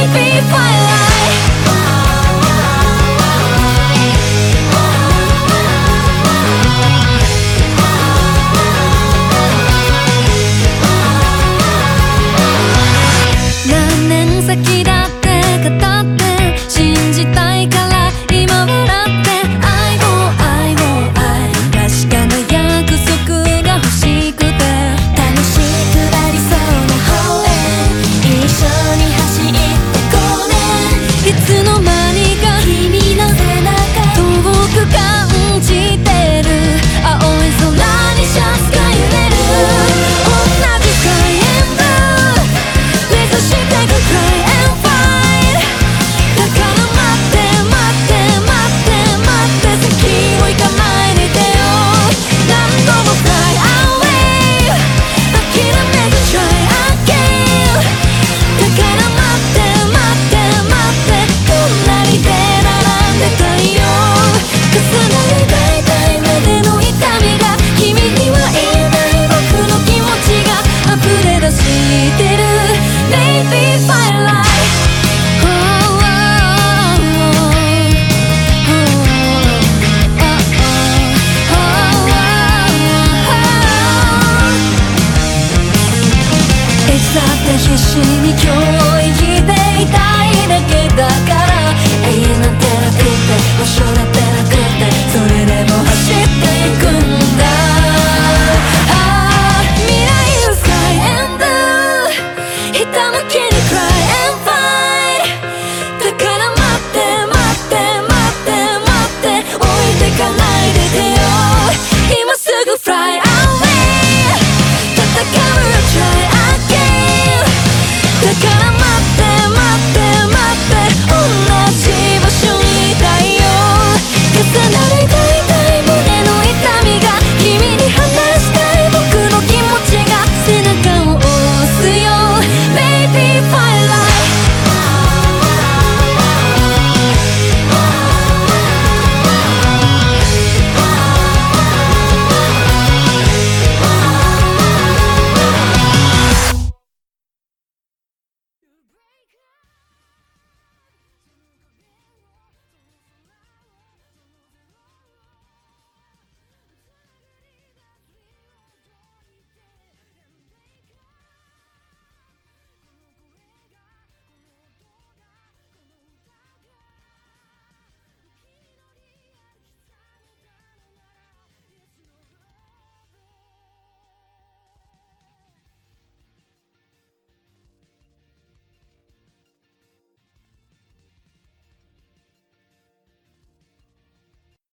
Maybe firelight何年先だって語って信じたいから今笑って愛を愛を愛確かな約束が欲しくて楽しくありそうな方へ一緒に走ってこうねいつの間にか君の背中遠く感じてる青い空にシャツが揺れる同じスカイエンド目指してく Cry and fight だから待って待って待って待って先を行かないでよ何度も Fly away 諦めず Try again だから待って待って待って隣で並んでたいよ重なりたいたい胸の痛みが君には言えない僕の気持ちが溢れ出してる Maybe firelightいつだって必死に今日を生きていたいだけだから永遠なんてなくて保証だってなくてそれでも走っていくんだ未来のスカイエンドひたむきに Cry and fight だから待って待って待って待って置いてかないでてよ今すぐ Fly away 戦うよ Try again だから